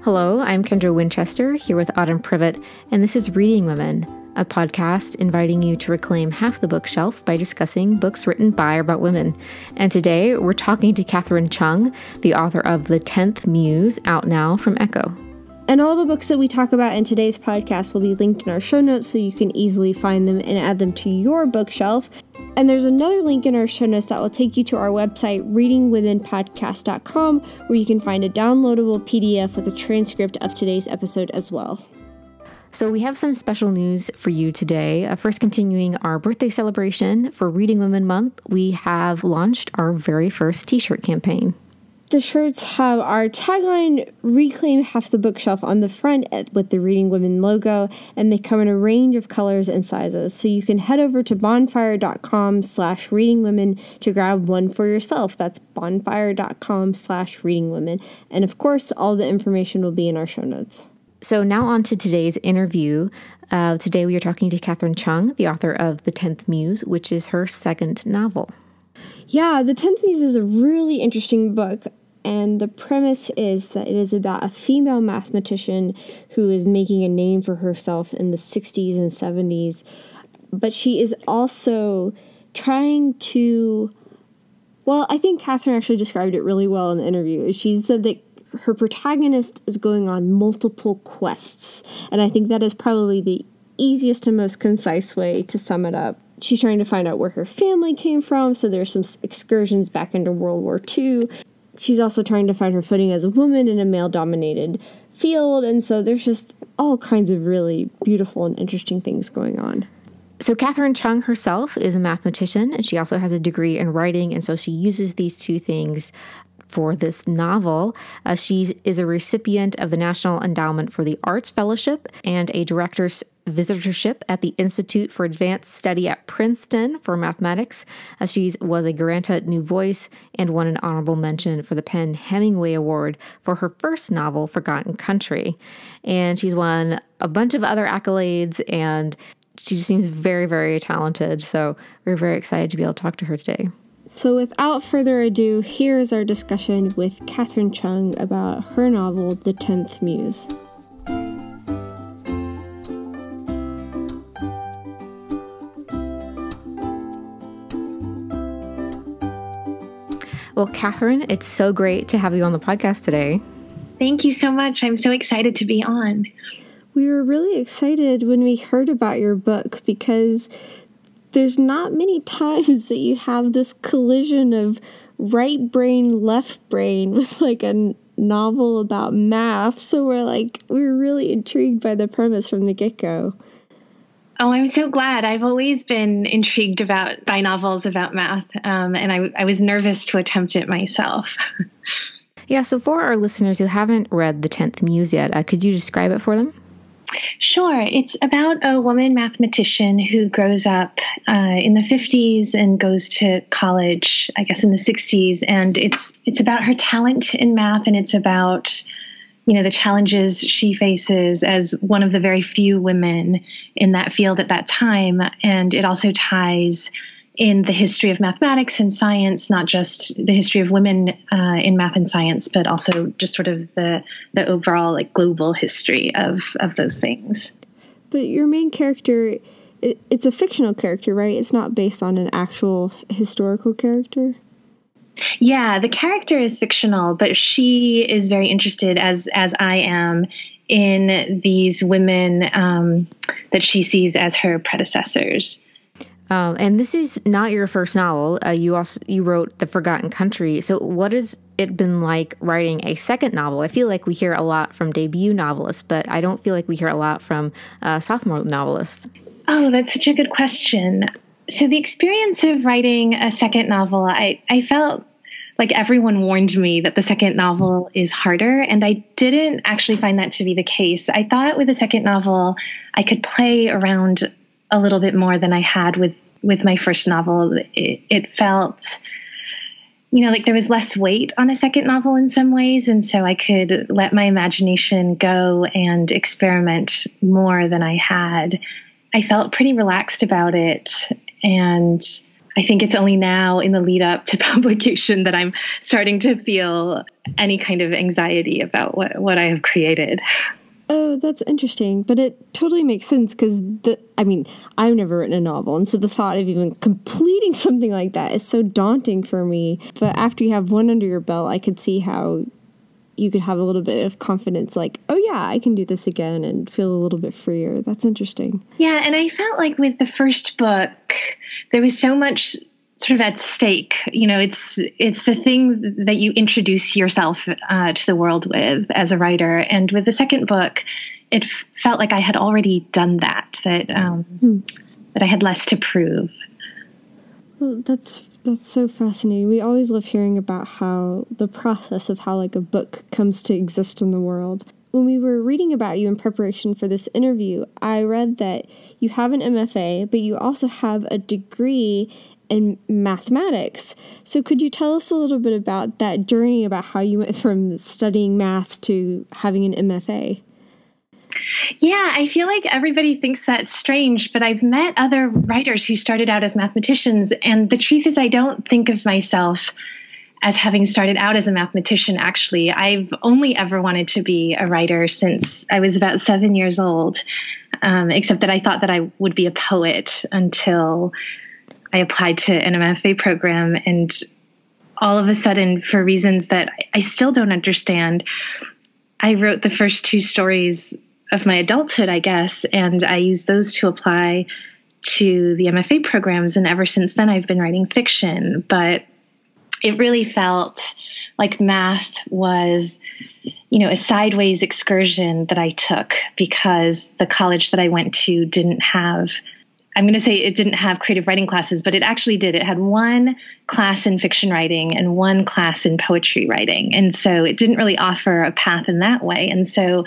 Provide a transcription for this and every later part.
Hello, I'm Kendra Winchester, here with Autumn Privet, and this is Reading Women, a podcast inviting you to reclaim half the bookshelf by discussing books written by or about women. And today, we're talking to Catherine Chung, the author of The 10th Muse, out now from Echo. And all the books that we talk about in today's podcast will be linked in our show notes so you can easily find them and add them to your bookshelf. And there's another link in our show notes that will take you to our website, readingwomenpodcast.com, where you can find a downloadable PDF with a transcript of today's episode as well. So we have some special news for you today. First, continuing our birthday celebration for Reading Women Month, we have launched our very first t-shirt campaign. The shirts have our tagline, Reclaim Half the Bookshelf, on the front with the Reading Women logo, and they come in a range of colors and sizes. So you can head over to bonfire.com/readingwomen to grab one for yourself. That's bonfire.com/readingwomen. And of course, all the information will be in our show notes. So now on to today's interview. Today we are talking to Catherine Chung, the author of The 10th Muse, which is her second novel. Yeah, The 10th Muse is a really interesting book, and the premise is that it is about a female mathematician who is making a name for herself in the 60s and 70s, but she is also trying to, well, I think Catherine actually described it really well in the interview. She said that her protagonist is going on multiple quests, and I think that is probably the easiest and most concise way to sum it up. She's trying to find out where her family came from, so there's some excursions back into World War II. She's also trying to find her footing as a woman in a male-dominated field, and so there's just all kinds of really beautiful and interesting things going on. So Catherine Chung herself is a mathematician, and she also has a degree in writing, and so she uses these two things for this novel. She is a recipient of the National Endowment for the Arts Fellowship and a director's visitorship at the Institute for Advanced Study at Princeton for mathematics. She was a Granta Nouvois and won an honorable mention for the PEN Hemingway Award for her first novel, Forgotten Country. And she's won a bunch of other accolades, and she just seems very, very talented. So we're very excited to be able to talk to her today. So without further ado, here's our discussion with Catherine Chung about her novel, The 10th Muse. Well, Catherine, it's so great to have you on the podcast today. Thank you so much. I'm so excited to be on. We were really excited when we heard about your book because there's not many times that you have this collision of right brain, left brain with like a novel about math. So we were really intrigued by the premise from the get-go. Oh, I'm so glad. I've always been intrigued by novels about math, and I was nervous to attempt it myself. Yeah, so for our listeners who haven't read The 10th Muse yet, could you describe it for them? Sure. It's about a woman mathematician who grows up in the 50s and goes to college, I guess, in the 60s. And it's about her talent in math, and it's about the challenges she faces as one of the very few women in that field at that time. And it also ties in the history of mathematics and science, not just the history of women in math and science, but also just sort of the overall global history of those things. But your main character, it's a fictional character, right? It's not based on an actual historical character? Yeah, the character is fictional, but she is very interested, as I am, in these women that she sees as her predecessors. And this is not your first novel. You wrote The Forgotten Country. So what has it been like writing a second novel? I feel like we hear a lot from debut novelists, but I don't feel like we hear a lot from sophomore novelists. Oh, that's such a good question. So the experience of writing a second novel, I felt like everyone warned me that the second novel is harder, and I didn't actually find that to be the case. I thought with the second novel, I could play around a little bit more than I had with my first novel. It felt, like there was less weight on a second novel in some ways, and so I could let my imagination go and experiment more than I had. I felt pretty relaxed about it, and I think it's only now in the lead up to publication that I'm starting to feel any kind of anxiety about what I have created. Oh, that's interesting. But it totally makes sense because, I've never written a novel. And so the thought of even completing something like that is so daunting for me. But after you have one under your belt, I could see how you could have a little bit of confidence, like, oh yeah, I can do this again, and feel a little bit freer. That's interesting. Yeah, and I felt like with the first book, there was so much sort of at stake. It's the thing that you introduce yourself to the world with as a writer. And with the second book, it felt like I had already done that I had less to prove. Well, that's so fascinating. We always love hearing about how the process of how like a book comes to exist in the world. When we were reading about you in preparation for this interview, I read that you have an MFA, but you also have a degree in mathematics. So could you tell us a little bit about that journey, about how you went from studying math to having an MFA? Yeah, I feel like everybody thinks that's strange, but I've met other writers who started out as mathematicians, and the truth is I don't think of myself as having started out as a mathematician, actually. I've only ever wanted to be a writer since I was about 7 years old, except that I thought that I would be a poet until I applied to an MFA program, and all of a sudden, for reasons that I still don't understand, I wrote the first 2 stories of my adulthood, I guess, and I used those to apply to the MFA programs, and ever since then I've been writing fiction. But it really felt like math was, a sideways excursion that I took because the college that I went to didn't have, I'm going to say it didn't have creative writing classes, but it actually did. It had 1 class in fiction writing and 1 class in poetry writing. And so it didn't really offer a path in that way. And so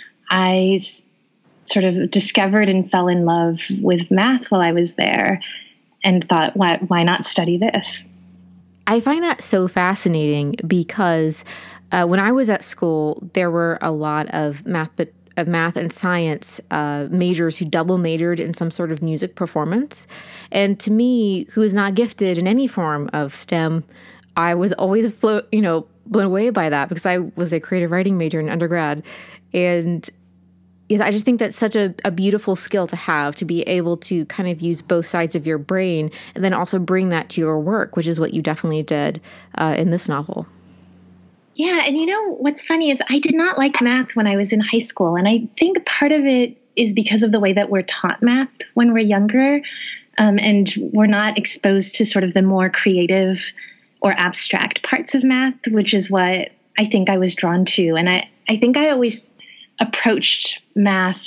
I sort of discovered and fell in love with math while I was there and thought, why not study this? I find that so fascinating because when I was at school, there were a lot of math and science majors who double majored in some sort of music performance. And to me, who is not gifted in any form of STEM, I was always blown away by that because I was a creative writing major in undergrad. And I just think that's such a beautiful skill to have, to be able to kind of use both sides of your brain and then also bring that to your work, which is what you definitely did in this novel. Yeah, and what's funny is I did not like math when I was in high school, and I think part of it is because of the way that we're taught math when we're younger, and we're not exposed to sort of the more creative or abstract parts of math, which is what I think I was drawn to. And I think I always approached math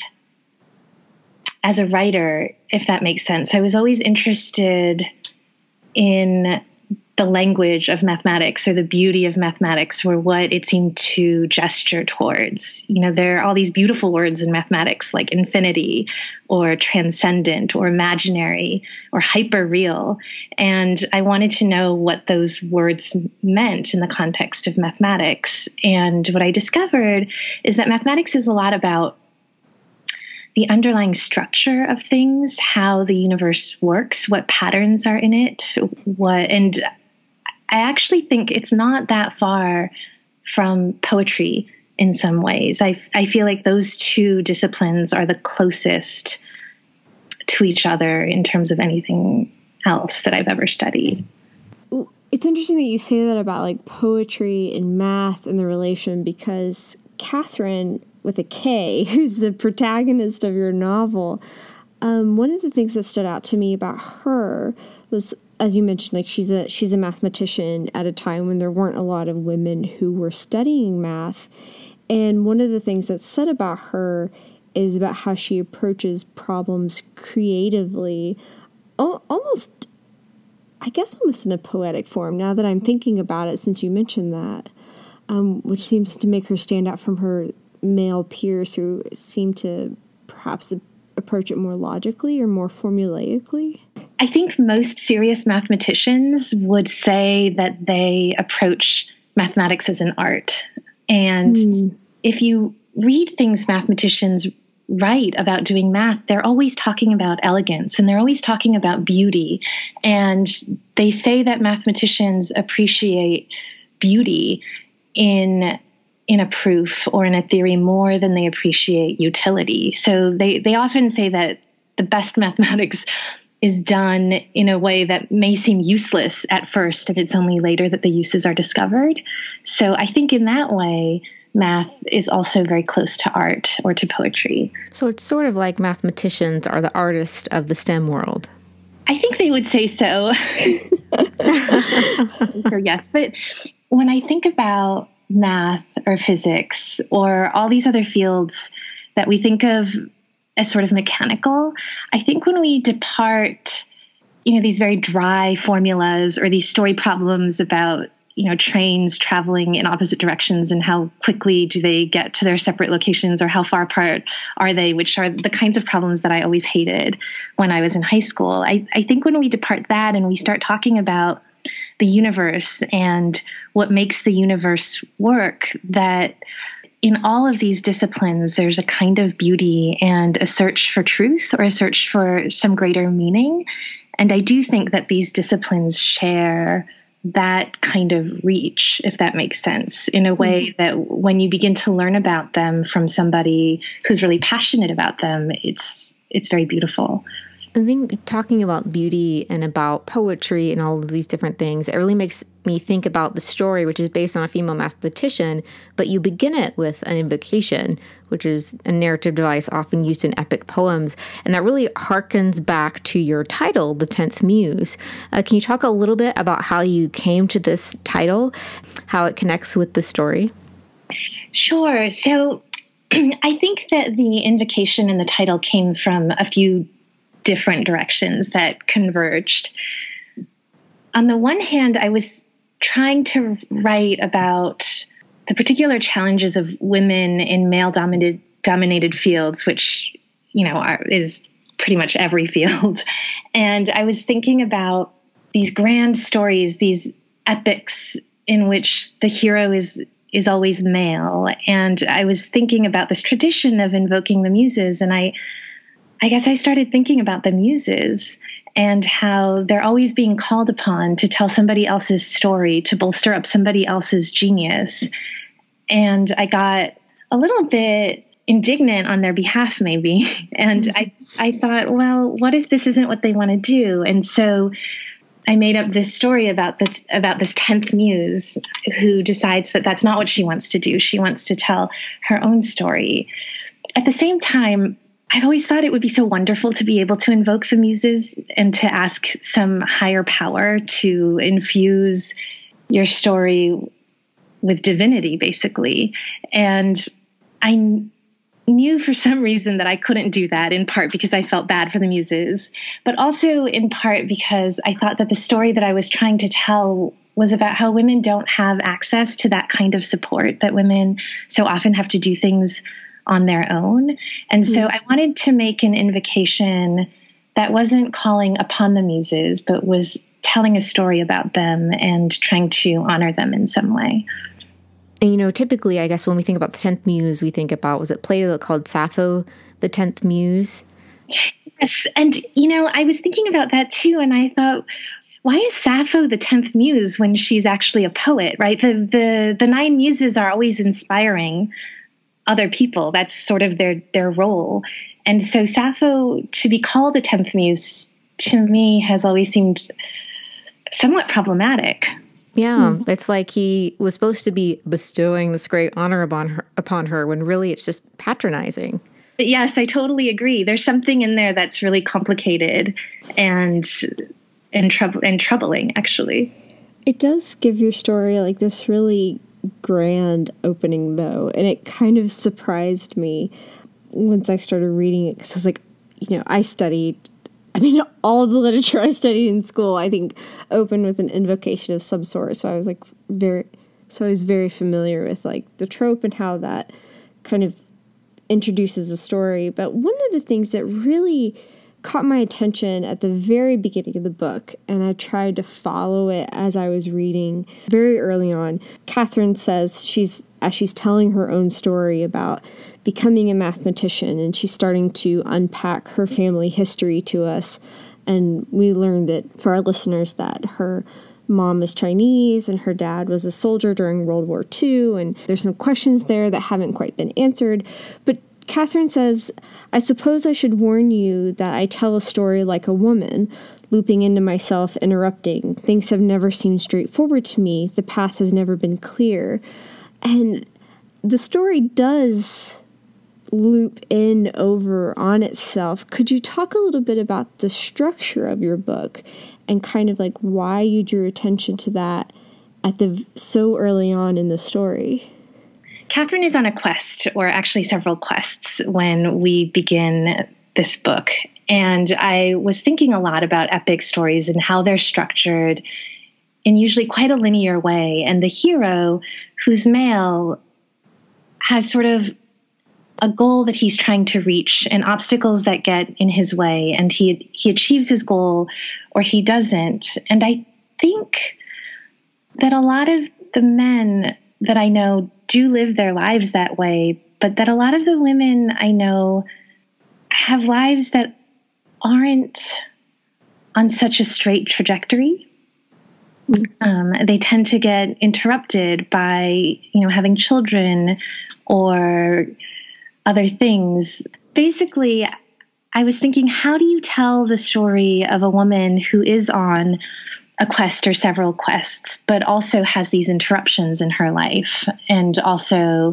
as a writer, if that makes sense. I was always interested in the language of mathematics or the beauty of mathematics or what it seemed to gesture towards. There are all these beautiful words in mathematics like infinity or transcendent or imaginary or hyper-real. And I wanted to know what those words meant in the context of mathematics. And what I discovered is that mathematics is a lot about the underlying structure of things, how the universe works, what patterns are in it, and I actually think it's not that far from poetry in some ways. I feel like those 2 disciplines are the closest to each other in terms of anything else that I've ever studied. It's interesting that you say that about like poetry and math and the relation, because Catherine, with a K, who's the protagonist of your novel, one of the things that stood out to me about her was, as you mentioned, like she's a mathematician at a time when there weren't a lot of women who were studying math. And one of the things that's said about her is about how she approaches problems creatively, almost in a poetic form, now that I'm thinking about it, since you mentioned that, which seems to make her stand out from her male peers who seem to perhaps approach it more logically or more formulaically? I think most serious mathematicians would say that they approach mathematics as an art. And if you read things mathematicians write about doing math, they're always talking about elegance and they're always talking about beauty. And they say that mathematicians appreciate beauty in a proof or in a theory more than they appreciate utility. So they often say that the best mathematics is done in a way that may seem useless at first, and it's only later that the uses are discovered. So I think in that way, math is also very close to art or to poetry. So it's sort of like mathematicians are the artists of the STEM world. I think they would say so. So yes, but when I think about math or physics or all these other fields that we think of as sort of mechanical, I think when we depart, these very dry formulas or these story problems about, trains traveling in opposite directions and how quickly do they get to their separate locations or how far apart are they, which are the kinds of problems that I always hated when I was in high school. I think when we depart that and we start talking about the universe and what makes the universe work, that in all of these disciplines, there's a kind of beauty and a search for truth or a search for some greater meaning. And I do think that these disciplines share that kind of reach, if that makes sense, in a way that when you begin to learn about them from somebody who's really passionate about them, it's very beautiful. I think talking about beauty and about poetry and all of these different things, it really makes me think about the story, which is based on a female mathematician, but you begin it with an invocation, which is a narrative device often used in epic poems. And that really harkens back to your title, The 10th Muse. Can you talk a little bit about how you came to this title, how it connects with the story? Sure. So I think that the invocation and the title came from a few different directions that converged. On the one hand, I was trying to write about the particular challenges of women in male-dominated fields, which, is pretty much every field. And I was thinking about these grand stories, these epics in which the hero is always male. And I was thinking about this tradition of invoking the muses, and I guess I started thinking about the muses and how they're always being called upon to tell somebody else's story, to bolster up somebody else's genius. And I got a little bit indignant on their behalf, maybe. And I thought, well, what if this isn't what they want to do? And so I made up this story about this 10th muse who decides that that's not what she wants to do. She wants to tell her own story. At the same time, I've always thought it would be so wonderful to be able to invoke the muses and to ask some higher power to infuse your story with divinity, basically. And I knew for some reason that I couldn't do that, in part because I felt bad for the muses, but also in part because I thought that the story that I was trying to tell was about how women don't have access to that kind of support, that women so often have to do things on their own. And so I wanted to make an invocation that wasn't calling upon the muses, but was telling a story about them and trying to honor them in some way. And, typically, I guess when we think about the 10th muse, we think about, was it Plato that called Sappho the 10th muse? Yes. And, I was thinking about that too. And I thought, why is Sappho the 10th muse when she's actually a poet, right? The 9 muses are always inspiring other people. That's sort of their role. And so Sappho, to be called a 10th muse, to me has always seemed somewhat problematic. Yeah, it's like he was supposed to be bestowing this great honor upon her when really it's just patronizing. Yes, I totally agree. There's something in there that's really complicated and troubling, actually. It does give your story like this really grand opening, though, and it kind of surprised me once I started reading it, because I was like, all the literature I studied in school, I think, opened with an invocation of some sort. So I was very familiar with like the trope and how that kind of introduces the story. But one of the things that really caught my attention at the very beginning of the book, and I tried to follow it as I was reading very early on, Catherine says she's telling her own story about becoming a mathematician, and she's starting to unpack her family history to us. And we learned that, for our listeners, that her mom is Chinese and her dad was a soldier during World War II, and there's some questions there that haven't quite been answered. But Catherine says, I suppose I should warn you that I tell a story like a woman, looping into myself, interrupting. Things have never seemed straightforward to me. The path has never been clear. And the story does loop in over on itself. Could you talk a little bit about the structure of your book and kind of like why you drew attention to that so early on in the story? Catherine is on a quest, or actually several quests, when we begin this book. And I was thinking a lot about epic stories and how they're structured in usually quite a linear way. And the hero, who's male, has sort of a goal that he's trying to reach and obstacles that get in his way. And he achieves his goal or he doesn't. And I think that a lot of the men that I know do live their lives that way, but that a lot of the women I know have lives that aren't on such a straight trajectory. They tend to get interrupted by, having children or other things. Basically, I was thinking, how do you tell the story of a woman who is on a quest or several quests, but also has these interruptions in her life, and also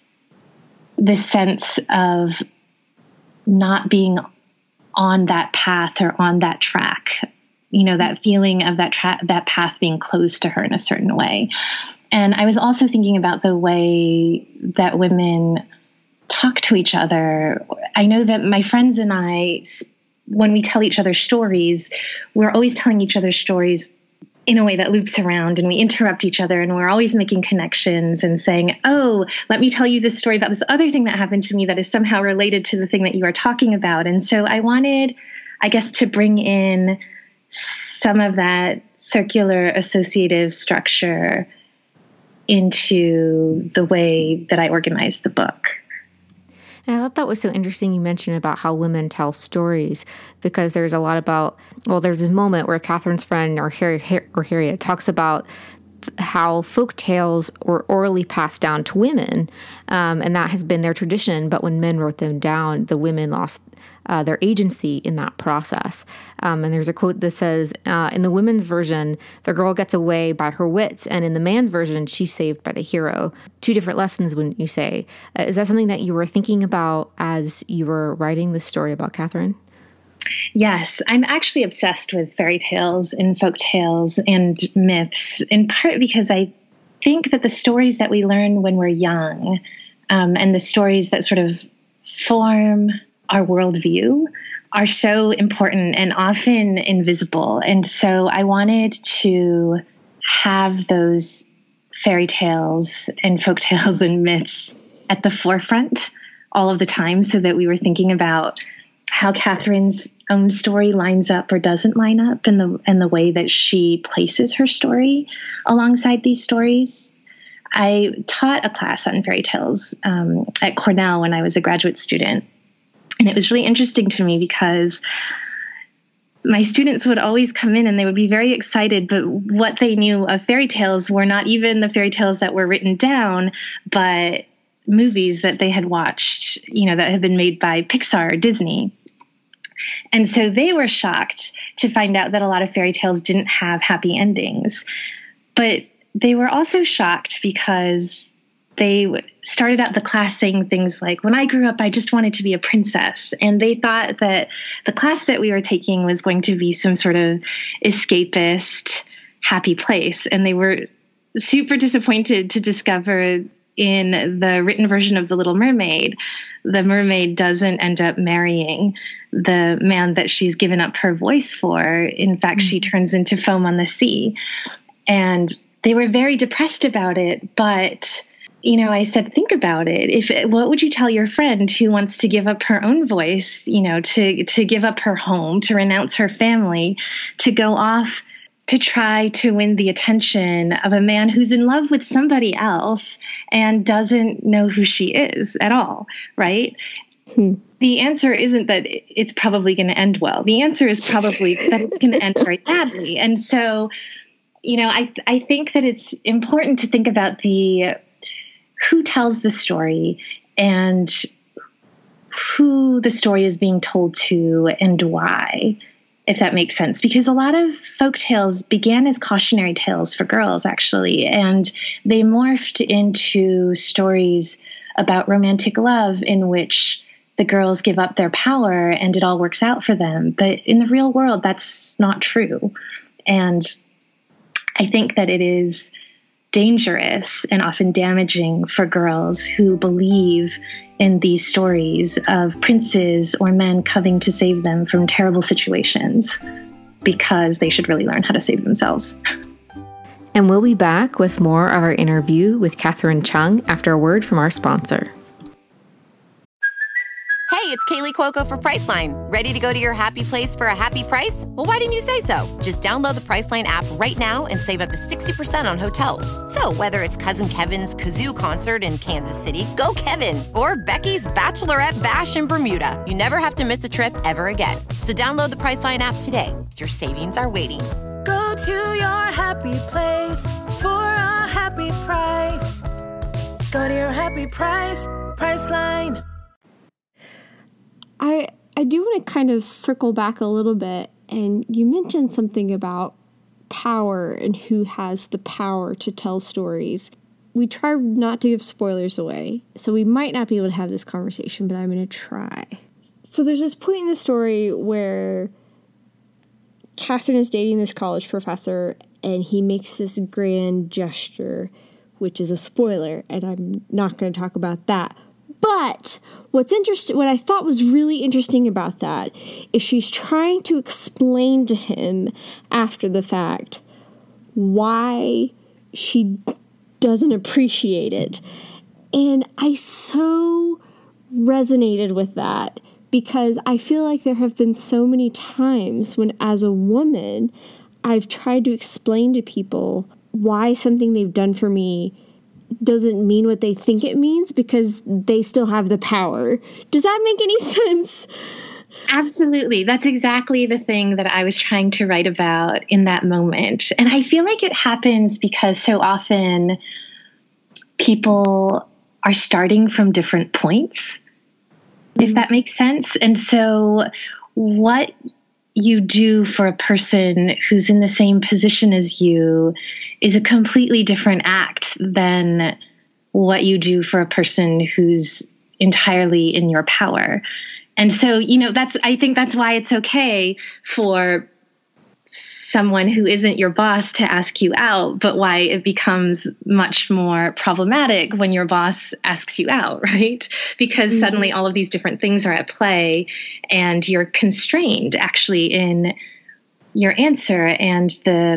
this sense of not being on that path or on that track, that feeling of that path being closed to her in a certain way. And I was also thinking about the way that women talk to each other. I know that my friends and I, when we tell each other stories, we're always telling each other stories in a way that loops around, and we interrupt each other, and we're always making connections and saying, oh, let me tell you this story about this other thing that happened to me that is somehow related to the thing that you are talking about. And so I wanted, I guess, to bring in some of that circular associative structure into the way that I organized the book. And I thought that was so interesting you mentioned about how women tell stories, because there's a lot about, there's a moment where Catherine's friend or Harriet talks about how folk tales were orally passed down to women, and that has been their tradition. But when men wrote them down, the women lost their agency in that process. And there's a quote that says, in the women's version, the girl gets away by her wits, and in the man's version, she's saved by the hero. Two different lessons, wouldn't you say? Is that something that you were thinking about as you were writing this story about Catherine? Yes, I'm actually obsessed with fairy tales and folk tales and myths, in part because I think that the stories that we learn when we're young, and the stories that sort of form our worldview, are so important and often invisible. And so I wanted to have those fairy tales and folk tales and myths at the forefront all of the time, so that we were thinking about how Catherine's own story lines up or doesn't line up, and the way that she places her story alongside these stories. I taught a class on fairy tales at Cornell when I was a graduate student. And it was really interesting to me because my students would always come in and they would be very excited, but what they knew of fairy tales were not even the fairy tales that were written down, but movies that they had watched, that had been made by Pixar or Disney. And so they were shocked to find out that a lot of fairy tales didn't have happy endings. But they were also shocked because they started out the class saying things like, when I grew up, I just wanted to be a princess. And they thought that the class that we were taking was going to be some sort of escapist, happy place. And they were super disappointed to discover in the written version of The Little Mermaid, the mermaid doesn't end up marrying the man that she's given up her voice for. In fact, she turns into foam on the sea. And they were very depressed about it. But, I said, think about it. What would you tell your friend who wants to give up her own voice, to give up her home, to renounce her family, to go off to try to win the attention of a man who's in love with somebody else and doesn't know who she is at all, right? The answer isn't that it's probably going to end well. The answer is probably that it's going to end very badly. And so, I think that it's important to think about who tells the story and who the story is being told to and why, if that makes sense. Because a lot of folk tales began as cautionary tales for girls, actually, and they morphed into stories about romantic love in which the girls give up their power and it all works out for them. But in the real world, that's not true. And I think that it is dangerous and often damaging for girls who believe in these stories of princes or men coming to save them from terrible situations, because they should really learn how to save themselves. And we'll be back with more of our interview with Catherine Chung after a word from our sponsor. Hey, it's Kaylee Cuoco for Priceline. Ready to go to your happy place for a happy price? Well, why didn't you say so? Just download the Priceline app right now and save up to 60% on hotels. So whether it's Cousin Kevin's Kazoo Concert in Kansas City, go Kevin, or Becky's Bachelorette Bash in Bermuda, you never have to miss a trip ever again. So download the Priceline app today. Your savings are waiting. Go to your happy place for a happy price. Go to your happy price, Priceline. I do want to kind of circle back a little bit, and you mentioned something about power and who has the power to tell stories. We try not to give spoilers away, so we might not be able to have this conversation, but I'm going to try. So there's this point in the story where Catherine is dating this college professor, and he makes this grand gesture, which is a spoiler, and I'm not going to talk about that. But what I thought was really interesting about that is she's trying to explain to him after the fact why she doesn't appreciate it. And I so resonated with that, because I feel like there have been so many times when, as a woman, I've tried to explain to people why something they've done for me doesn't mean what they think it means, because they still have the power. Does that make any sense? Absolutely. That's exactly the thing that I was trying to write about in that moment. And I feel like it happens because so often people are starting from different points, if that makes sense. And so what you do for a person who's in the same position as you is a completely different act than what you do for a person who's entirely in your power. And so, I think that's why it's okay for someone who isn't your boss to ask you out, but why it becomes much more problematic when your boss asks you out, right? Because suddenly all of these different things are at play, and you're constrained actually in your answer. And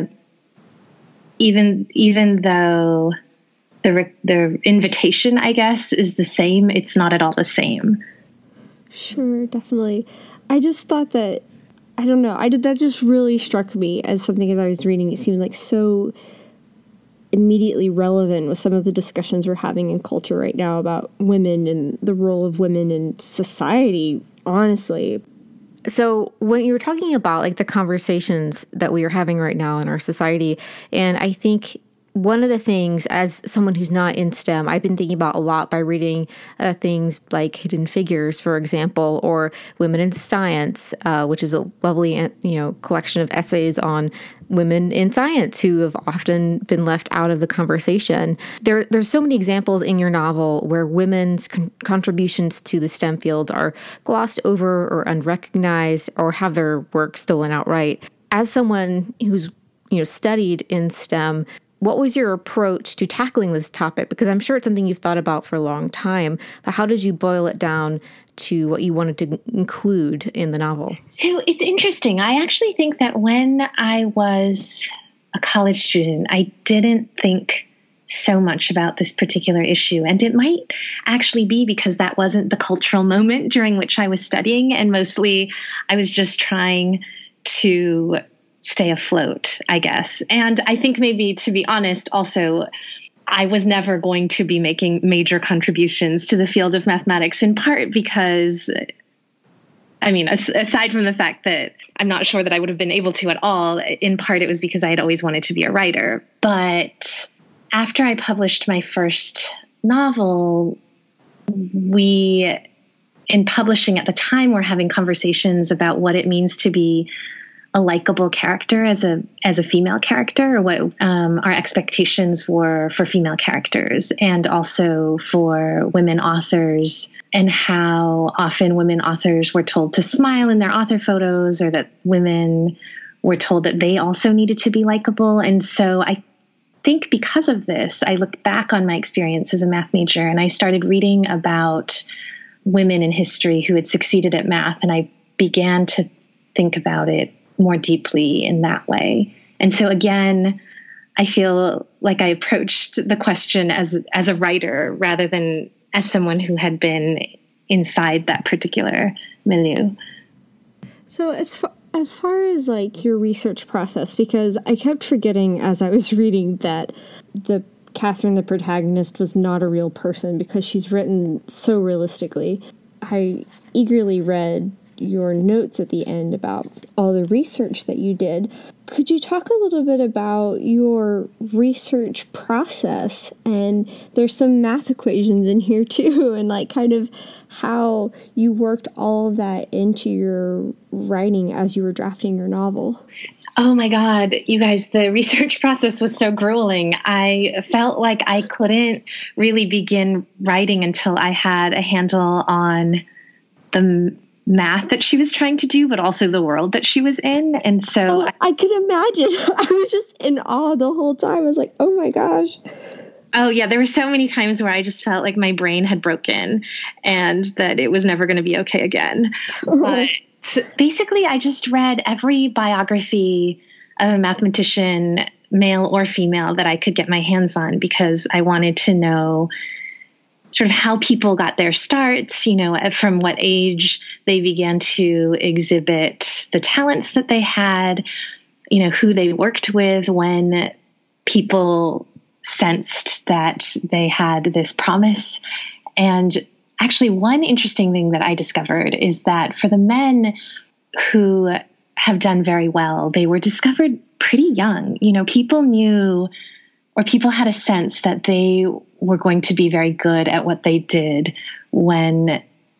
even though the invitation, I guess, is the same, it's not at all the same. Sure, definitely. I just thought that, I don't know, that just really struck me as something as I was reading. It seemed like so immediately relevant with some of the discussions we're having in culture right now about women and the role of women in society, honestly. So when you were talking about like the conversations that we are having right now in our society, and I think one of the things, as someone who's not in STEM, I've been thinking about a lot by reading things like Hidden Figures, for example, or Women in Science, which is a lovely, collection of essays on women in science who have often been left out of the conversation. There's so many examples in your novel where women's contributions to the STEM field are glossed over or unrecognized or have their work stolen outright. As someone who's studied in STEM, what was your approach to tackling this topic? Because I'm sure it's something you've thought about for a long time, but how did you boil it down to what you wanted to include in the novel? So it's interesting. I actually think that when I was a college student, I didn't think so much about this particular issue. And it might actually be because that wasn't the cultural moment during which I was studying. And mostly I was just trying to stay afloat, I guess. And I think maybe, to be honest, also, I was never going to be making major contributions to the field of mathematics, in part because, I mean, aside from the fact that I'm not sure that I would have been able to at all, in part it was because I had always wanted to be a writer. But after I published my first novel, we, in publishing at the time, were having conversations about what it means to be a likable character as a female character, or what our expectations were for female characters, and also for women authors, and how often women authors were told to smile in their author photos, or that women were told that they also needed to be likable. And so I think because of this, I looked back on my experience as a math major, and I started reading about women in history who had succeeded at math, and I began to think about it more deeply in that way. And so again, I feel like I approached the question as a writer rather than as someone who had been inside that particular milieu. So as far as like your research process, because I kept forgetting as I was reading that Catherine, the protagonist, was not a real person because she's written so realistically. I eagerly read your notes at the end about all the research that you did. Could you talk a little bit about your research process? And there's some math equations in here too, and like kind of how you worked all of that into your writing as you were drafting your novel. Oh my God, you guys, the research process was so grueling. I felt like I couldn't really begin writing until I had a handle on the math that she was trying to do, but also the world that she was in. And so I could imagine. I was just in awe the whole time. I was like, oh my gosh. Oh yeah, there were so many times where I just felt like my brain had broken and that it was never going to be okay again. But basically, I just read every biography of a mathematician, male or female, that I could get my hands on, because I wanted to know sort of how people got their starts, from what age they began to exhibit the talents that they had, who they worked with when people sensed that they had this promise. And actually, one interesting thing that I discovered is that for the men who have done very well, they were discovered pretty young. People knew, or people had a sense that they were going to be very good at what they did when,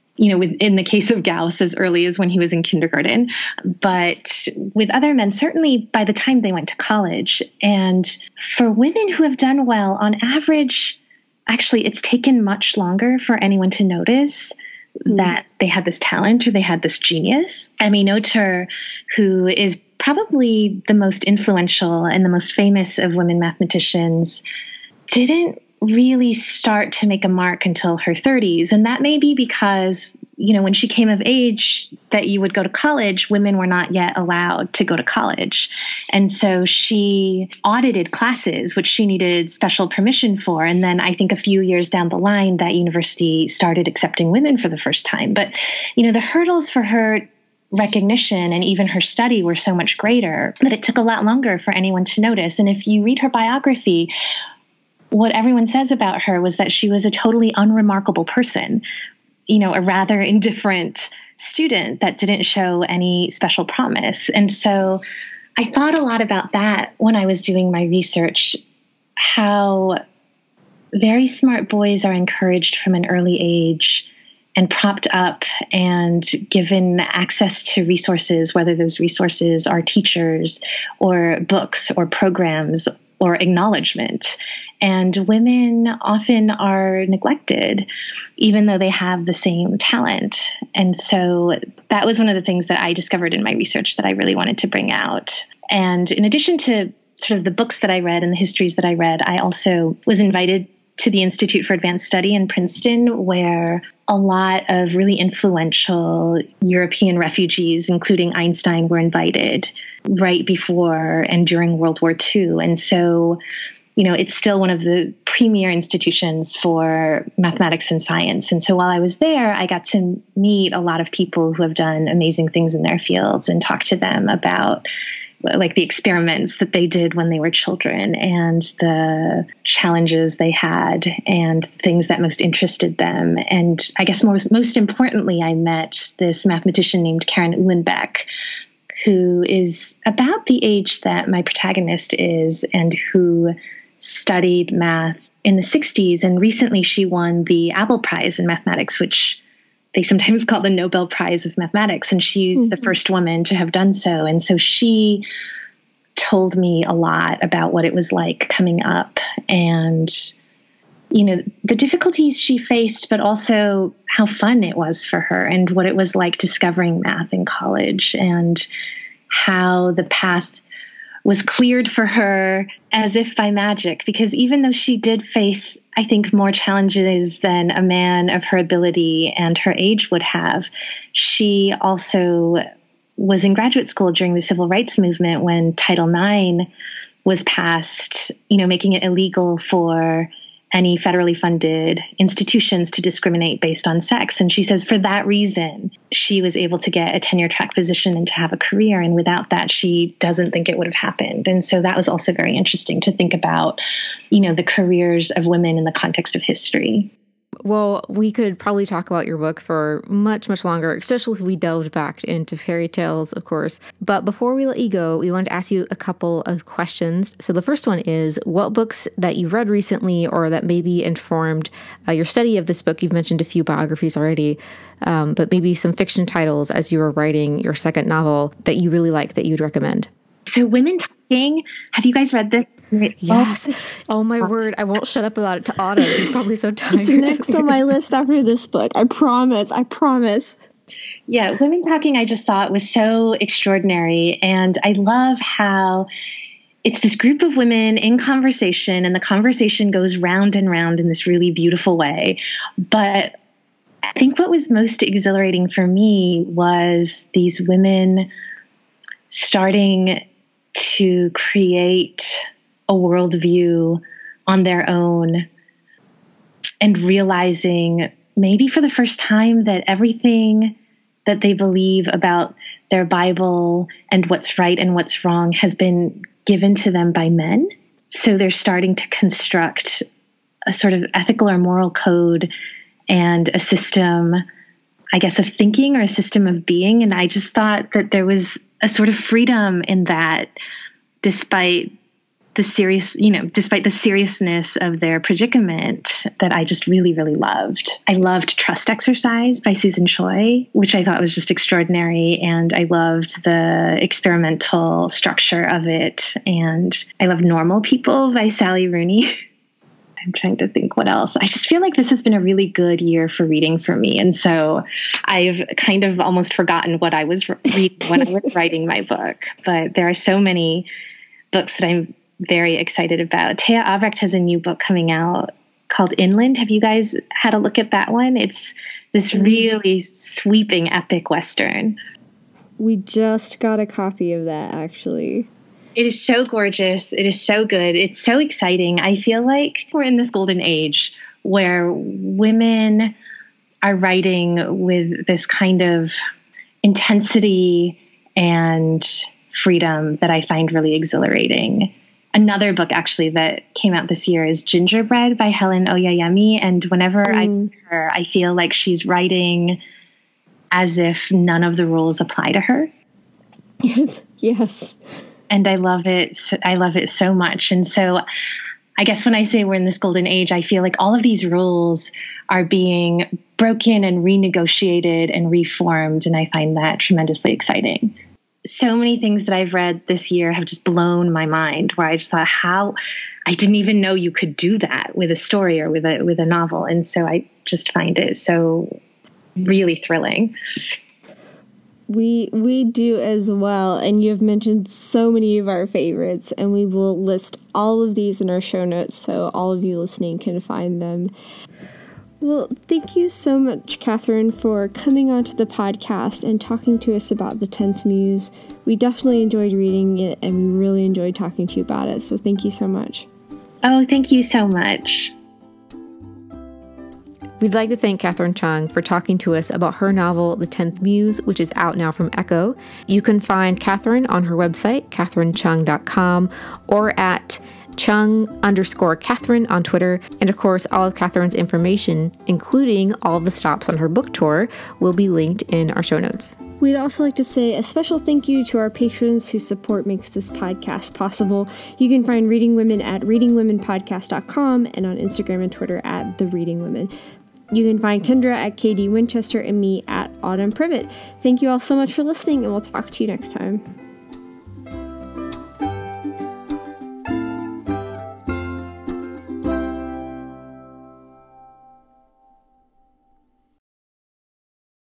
in the case of Gauss, as early as when he was in kindergarten. But with other men, certainly by the time they went to college. And for women who have done well, on average, actually, it's taken much longer for anyone to notice that they had this talent or they had this genius. Emmy Noether, who is probably the most influential and the most famous of women mathematicians, didn't really start to make a mark until her 30s. And that may be because, when she came of age, that you would go to college, women were not yet allowed to go to college. And so she audited classes, which she needed special permission for. And then I think a few years down the line, that university started accepting women for the first time. But, the hurdles for her recognition and even her study were so much greater that it took a lot longer for anyone to notice. And if you read her biography, what everyone says about her was that she was a totally unremarkable person, a rather indifferent student that didn't show any special promise. And so I thought a lot about that when I was doing my research, how very smart boys are encouraged from an early age and propped up and given access to resources, whether those resources are teachers or books or programs or acknowledgement. And women often are neglected, even though they have the same talent. And so that was one of the things that I discovered in my research that I really wanted to bring out. And in addition to sort of the books that I read and the histories that I read, I also was invited to the Institute for Advanced Study in Princeton, where a lot of really influential European refugees, including Einstein, were invited right before and during World War II. And so, it's still one of the premier institutions for mathematics and science. And so while I was there, I got to meet a lot of people who have done amazing things in their fields and talk to them about, like the experiments that they did when they were children and the challenges they had and things that most interested them. And I guess most importantly, I met this mathematician named Karen Uhlenbeck, who is about the age that my protagonist is and who studied math in the 60s. And recently she won the Abel Prize in mathematics, which they sometimes call the Nobel Prize of Mathematics. And she's the first woman to have done so. And so she told me a lot about what it was like coming up and, you know, the difficulties she faced, but also how fun it was for her and what it was like discovering math in college and how the path was cleared for her as if by magic. Because even though she did face, I think, more challenges than a man of her ability and her age would have, she also was in graduate school during the civil rights movement when Title IX was passed, you know, making it illegal for any federally funded institutions to discriminate based on sex. And she says for that reason, she was able to get a tenure track position and to have a career. And without that, she doesn't think it would have happened. And so that was also very interesting to think about, you know, the careers of women in the context of history. Well, we could probably talk about your book for much, much longer, especially if we delved back into fairy tales, of course. But before we let you go, we wanted to ask you a couple of questions. So the first one is, what books that you've read recently or that maybe informed your study of this book? You've mentioned a few biographies already, but maybe some fiction titles as you were writing your second novel that you really like that you'd recommend. So Women Talking, have you guys read this? Yes. Oh my word. I won't shut up about it to Autumn. She's probably so tired. It's next on my list after this book. I promise. Yeah. Women Talking, I just thought was so extraordinary. And I love how it's this group of women in conversation and the conversation goes round and round in this really beautiful way. But I think what was most exhilarating for me was these women starting to create a worldview on their own and realizing maybe for the first time that everything that they believe about their Bible and what's right and what's wrong has been given to them by men. So they're starting to construct a sort of ethical or moral code and a system, I guess, of thinking or a system of being. And I just thought that there was a sort of freedom in that, despite the seriousness of their predicament, that I just really, really loved. I loved Trust Exercise by Susan Choi, which I thought was just extraordinary. And I loved the experimental structure of it. And I loved Normal People by Sally Rooney. I'm trying to think what else. I just feel like this has been a really good year for reading for me. And so I've kind of almost forgotten what I was reading when I was writing my book. But there are so many books that I'm very excited about. Thea Albrecht has a new book coming out called Inland. Have you guys had a look at that one? It's this really sweeping epic Western. We just got a copy of that, actually. It is so gorgeous. It is so good. It's so exciting. I feel like we're in this golden age where women are writing with this kind of intensity and freedom that I find really exhilarating. Another book, actually, that came out this year is Gingerbread by Helen Oyeyemi. And whenever I read her, I feel like she's writing as if none of the rules apply to her. Yes. And I love it. I love it so much. And so I guess when I say we're in this golden age, I feel like all of these rules are being broken and renegotiated and reformed. And I find that tremendously exciting. So many things that I've read this year have just blown my mind, where I just thought, how I didn't even know you could do that with a story or with a novel. And so I just find it so really thrilling. We do as well, and you've mentioned so many of our favorites, and we will list all of these in our show notes so all of you listening can find them. Well, thank you so much, Catherine, for coming onto the podcast and talking to us about The 10th Muse. We definitely enjoyed reading it, and we really enjoyed talking to you about it, so thank you so much. Oh, thank you so much. We'd like to thank Catherine Chung for talking to us about her novel, The 10th Muse, which is out now from Echo. You can find Catherine on her website, catherinechung.com, or at Chung_Catherine on Twitter. And of course, all of Catherine's information, including all the stops on her book tour, will be linked in our show notes. We'd also like to say a special thank you to our patrons whose support makes this podcast possible. You can find Reading Women at readingwomenpodcast.com and on Instagram and Twitter at The Reading Women. You can find Kendra at KD Winchester and me at Autumn Privet. Thank you all so much for listening, and we'll talk to you next time.